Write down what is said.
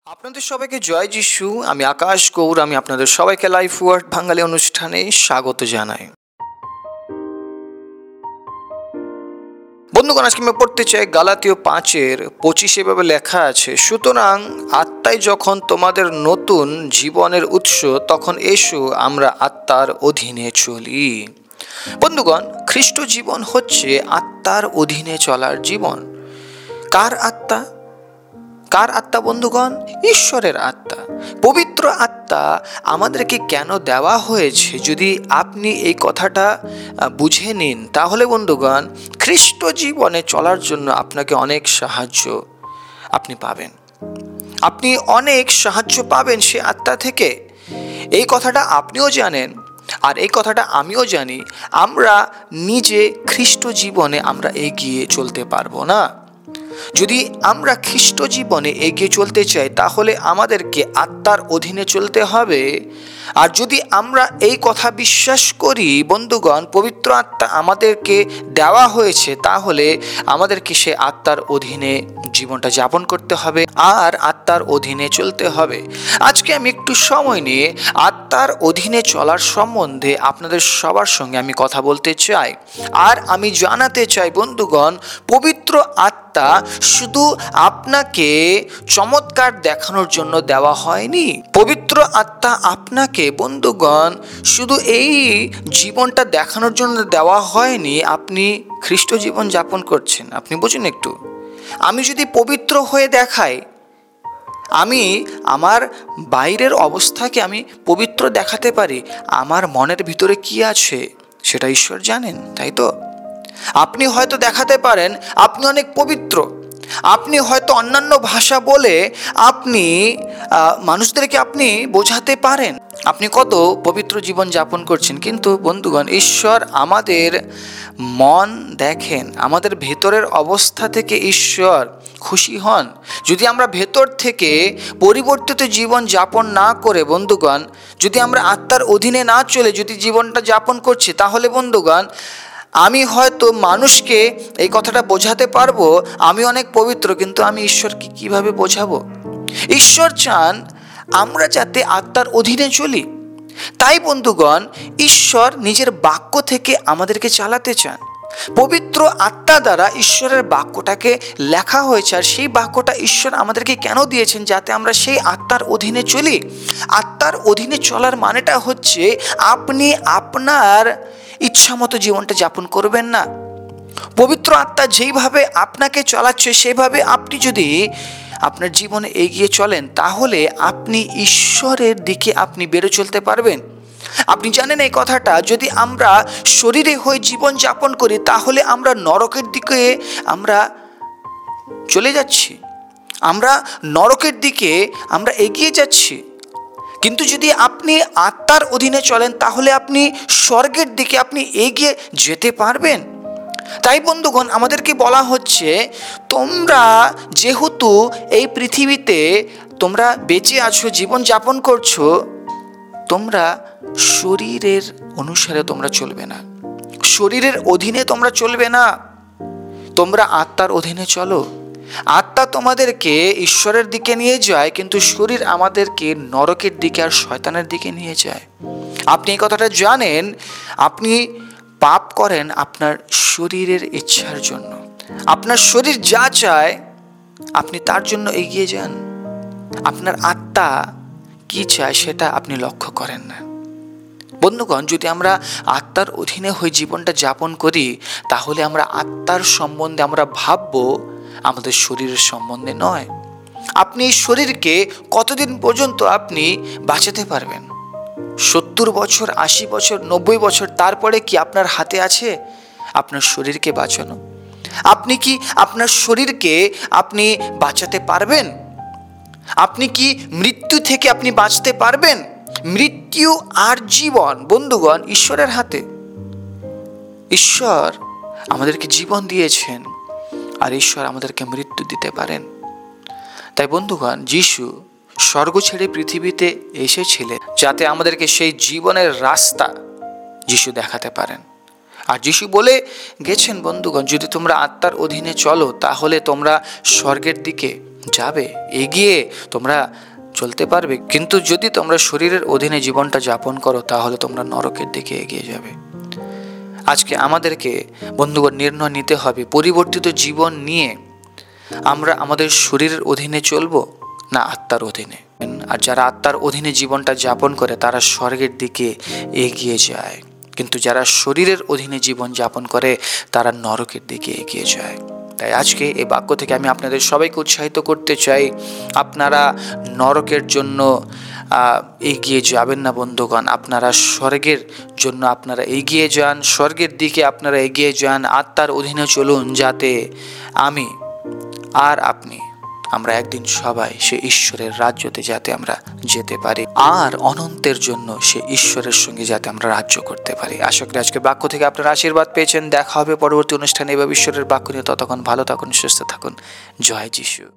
আপনাদের সবাইকে জয় যিশু। আমি আকাশ গৌর। আমি আপনাদের সবাইকে লাইফ ওয়ার্ড বাঙালি অনুষ্ঠানে স্বাগত জানাই। বন্ধুগণ, আজকে আমি পড়তে চাই গালাতীয় 5:25 এভাবে লেখা আছে, সুতরাং আত্মাই যখন তোমাদের নতুন জীবনের উৎস, তখন এসো আমরা আত্মার অধীনে চলি। বন্ধুগণ, খ্রিস্ট জীবন হচ্ছে আত্মার অধীনে চলার জীবন। কার আত্মা? কার আত্মা বন্ধুগণ? ঈশ্বরের আত্মা। পবিত্র আত্মা আমাদেরকে কেন দেওয়া হয়েছে, যদি আপনি এই কথাটা বুঝে নিন, তাহলে বন্ধুগণ খ্রিস্ট জীবনে চলার জন্য আপনাকে অনেক সাহায্য আপনি পাবেন। আপনি অনেক সাহায্য পাবেন সে আত্মা থেকে। এই কথাটা আপনিও জানেন আর এই কথাটা আমিও জানি। আমরা নিজে খ্রিস্ট জীবনে আমরা এগিয়ে চলতে পারবো না। যদি আমরা খ্রিস্ট জীবনে এগিয়ে চলতে চাই, তাহলে আমাদেরকে আত্মার অধীনে চলতে হবে। আর যদি আমরা এই কথা বিশ্বাস করি বন্ধুগণ, পবিত্র আত্মা আমাদেরকে দেওয়া হয়েছে, তাহলে আমাদেরকে সে আত্মার অধীনে জীবনটা যাপন করতে হবে আর আত্মার অধীনে চলতে হবে। আজকে আমি একটু সময় নিয়ে আত্মার অধীনে চলার সম্বন্ধে আপনাদের সবার সঙ্গে আমি কথা বলতে চাই। আর আমি জানাতে চাই বন্ধুগণ, পবিত্র আত্মা শুধু আপনাকে চমৎকার দেখানোর জন্য দেওয়া হয়নি। পবিত্র আত্মা আপনাকে বন্ধুগণ শুধু এই জীবনটা দেখানোর জন্য দেওয়া হয়নি। আপনি খ্রিস্ট জীবন যাপন করছেন, আপনি বুঝুন একটু। আমি যদি পবিত্র হয়ে দেখাই, আমি আমার বাইরের অবস্থাকে আমি পবিত্র দেখাতে পারি, আমার মনের ভিতরে কি আছে সেটা ঈশ্বর জানেন, তাই তো? আপনি হয়তো দেখাতে পারেন আপনি অনেক পবিত্র, আপনি হয়তো অন্যান্য ভাষা বলে আপনি মানুষদেরকে আপনি বোঝাতে পারেন আপনি কত পবিত্র জীবন যাপন করছেন, কিন্তু বন্ধুগণ ঈশ্বর আমাদের মন দেখেন, আমাদের ভেতরের অবস্থা থেকে ঈশ্বর খুশি হন। যদি আমরা ভেতর থেকে পরিবর্তিত জীবন যাপন না করে বন্ধুগণ, যদি আমরা আত্মার অধীনে না চলে যদি জীবনটা যাপন করছি, তাহলে বন্ধুগণ আমি হয়তো মানুষকে এই কথাটা বোঝাতে পারবো আমি অনেক পবিত্র, কিন্তু আমি ঈশ্বরকে কিভাবে বোঝাবো? ঈশ্বর চান আমরা যাতে আত্মার অধীনে চলি। তাই বন্ধুগণ ঈশ্বর নিজের বাক্য থেকে আমাদেরকে চালাতে চান। পবিত্র আত্মা দ্বারা ঈশ্বরের বাক্যটাকে লেখা হয়েছে, আর সেই বাক্যটা ঈশ্বর আমাদেরকে কেন দিয়েছেন? যাতে আমরা সেই আত্মার অধীনে চলি। আত্মার অধীনে চলার মানেটা হচ্ছে আপনি আপনার ইচ্ছা মতো জীবনটা যাপন করবেন না। পবিত্র আত্মা যেইভাবে আপনাকে চালাচ্ছে সেভাবে আপনি যদি আপনার জীবনে এগিয়ে চলেন, তাহলে আপনি ঈশ্বরের দিকে আপনি বেড়ে চলতে পারবেন। আপনি জানেন এই কথাটা, যদি আমরা শরীরে হয়ে জীবন যাপন করি, তাহলে আমরা নরকের দিকে আমরা চলে যাচ্ছি, আমরা নরকের দিকে আমরা এগিয়ে যাচ্ছি। কিন্তু যদি আপনি আত্মার অধীনে চলেন, তাহলে আপনি স্বর্গের দিকে আপনি এগিয়ে যেতে পারবেন। তাই বন্ধুগণ আমাদেরকে বলা হচ্ছে, তোমরা যেহেতু এই পৃথিবীতে তোমরা বেঁচে আছো, জীবন যাপন করছো, তোমরা শরীরের অনুসারে তোমরা চলবে না, শরীরের অধীনে তোমরা চলবে না, তোমরা আত্মার অধীনে চলো। আত্মা তোমাদেরকে ঈশ্বরের দিকে নিয়ে যায়, কিন্তু শরীর আমাদেরকে নরকের দিকে আর শয়তানের দিকে নিয়ে যায়। আপনি এই কথাটা জানেন। আপনি পাপ করেন আপনার শরীরের ইচ্ছার জন্য, আপনার শরীর যা চায় আপনি তার জন্য এগিয়ে যান। আপনার আত্মা কি চায় সেটা আপনি লক্ষ্য করেন না। বন্ধুগণ, যদি আমরা আত্মার অধীনে হয়ে জীবনটা যাপন করি, তাহলে আমরা আত্মার সম্বন্ধে আমরা ভাববো, আমাদের শরীরের সম্বন্ধে নয়। আপনি এই শরীরকে কতদিন পর্যন্ত আপনি বাঁচাতে পারবেন? 70 বছর, 80 বছর, 90 বছর? তারপরে কি আপনার হাতে আছে আপনার শরীরকে বাঁচানো? আপনি কি আপনার শরীরকে আপনি বাঁচাতে পারবেন? আপনি কি মৃত্যু থেকে আপনি বাঁচতে পারবেন? মৃত্যু আর জীবন বন্ধুগণ ঈশ্বরের হাতে। ঈশ্বর আমাদেরকে জীবন দিয়েছেন, আর ঈশ্বর আমাদেরকে মৃত্যু দিতে পারেন। তাই বন্ধুগণ যিশু স্বর্গ ছেড়ে পৃথিবীতে এসেছিলেন যাতে আমাদেরকে সেই জীবনের রাস্তা যিশু দেখাতে পারেন। আর যিশু বলে গেছেন বন্ধুগণ, যদি তোমরা আত্মার অধীনে চলো, তাহলে তোমরা স্বর্গের দিকে যাবে, এগিয়ে তোমরা চলতে পারবে। কিন্তু যদি তোমরা শরীরের অধীনে জীবনটা যাপন করো, তাহলে তোমরা নরকের দিকে এগিয়ে যাবে। আজকে আমাদেরকে বন্ধুগণ নির্ণয় নিতে হবে, পরিবর্তিত জীবন নিয়ে আমরা আমাদের শরীরের অধীনে চলবো না আত্মার অধীনে। আর যারা আত্মার অধীনে জীবনটা যাপন করে তারা স্বর্গের দিকে এগিয়ে যায়, কিন্তু যারা শরীরের অধীনে জীবন যাপন করে তারা নরকের দিকে এগিয়ে যায়। তাই আজকে এই বাক্য থেকে আমি আপনাদের সবাইকে উৎসাহিত করতে চাই, আপনারা নরকের জন্য এগিয়ে যাবেন না বন্ধুগণ, আপনারা স্বর্গের জন্য আপনারা এগিয়ে যান, স্বর্গের দিকে আপনারা এগিয়ে যান, আত্মার অধীনে চলুন, যাতে আমি আর আপনি আমরা একদিন সবাই সে ঈশ্বরের রাজ্যতে যাতে আমরা যেতে পারি, আর অনন্তের জন্য সে ঈশ্বরের সঙ্গে যাতে আমরা রাজ্য করতে পারি। আশা করি আজকে বাক্য থেকে আপনারা আশীর্বাদ পেয়েছেন। দেখা হবে পরবর্তী অনুষ্ঠানে এভাবে ঈশ্বরের বাক্য নিয়ে। ততক্ষণ ভালো থাকুন, সুস্থ থাকুন। জয় যিশু।